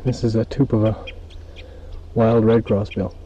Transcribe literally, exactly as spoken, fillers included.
This is a toop of a wild red crossbill.